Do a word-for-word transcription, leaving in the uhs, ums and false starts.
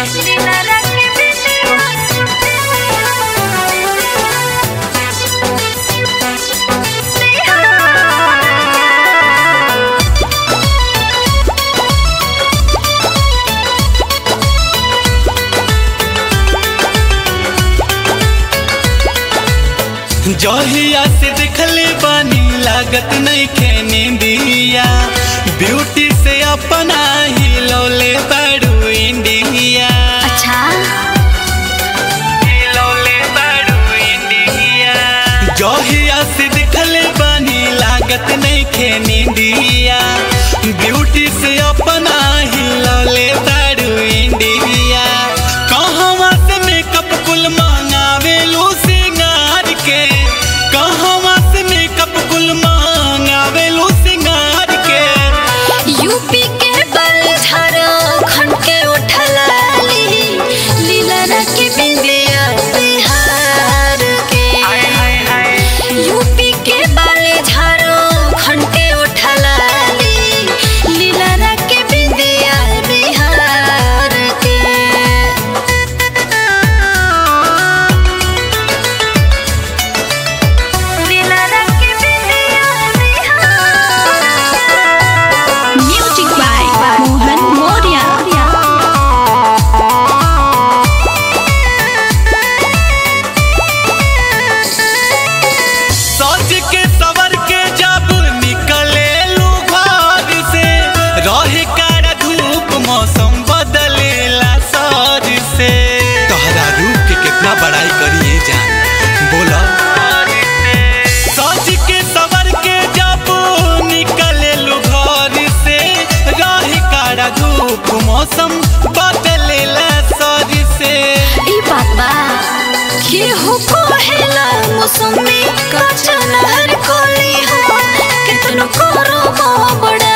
जहिया से देखले बानी लागत नहीं खेने दिया ब्यूटी से अपना ही लौले बाड़ू इंडिया। अच्छा लौले बाड़ू इंडिया। जहिया से देखले बानी लागत नहीं खेने दिया ब्यूटी से अपना ही लौले बाड़ू इंडिया। कहवा से मेकअप कुल मंगावे लो सिंगार के कहवा से मेकअप कुल मंगावे लो सिंगार के। यूपी के बलझर खन के उठलाली लीला के बिंदिया बिहार के। यूपी के बलझर खन के उठलाली लीला के बिंदिया बिहार के। Music by Mohan Moria. सज के सवर के जब निकले लू घर से रहे कारा धूप मौसम बदलेला सर से। तोहरा रूप के कितना बड़ाई करिए जान बोला। सज के सवर के जब निकले लू घर से रहे कारा धूप मौसम बदलेला सर से। ई बात बा के हो पहला मौसम में कचनहर कोली हो कितनो करो बड़ा